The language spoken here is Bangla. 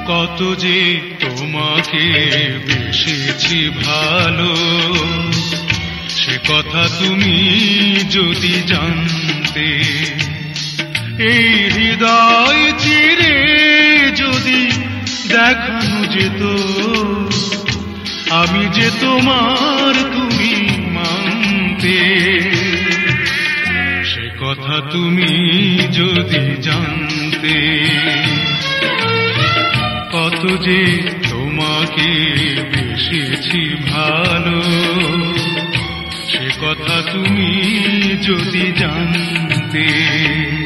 কত যে তোমাকে বেসেছি ভালো, সে কথা তুমি যদি জানতে। এই হৃদয় চিরে যদি দেখানো যেত আমি যে তোমার, তুমি মানতে। সে কথা তুমি যদি জানতে, কত যে তোমাকে বেসেছি ভালো, সে কথা তুমি যদি জানতে।